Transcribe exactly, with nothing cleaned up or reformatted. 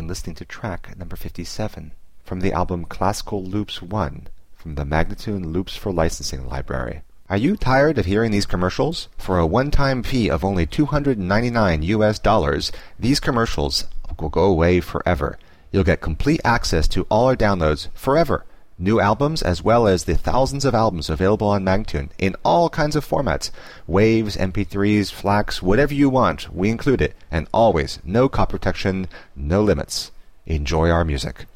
listening to track number fifty-seven from the album Classical Loops one from the Magnatune Loops for Licensing library. Are you tired of hearing these commercials? For a one-time fee of only two hundred ninety-nine U S dollars, these commercials will go away forever. You'll get complete access to all our downloads forever. New albums as well as the thousands of albums available on Magnatune in all kinds of formats. Waves, M P threes, FLACs, whatever you want, we include it. And always, no copy protection, no limits. Enjoy our music.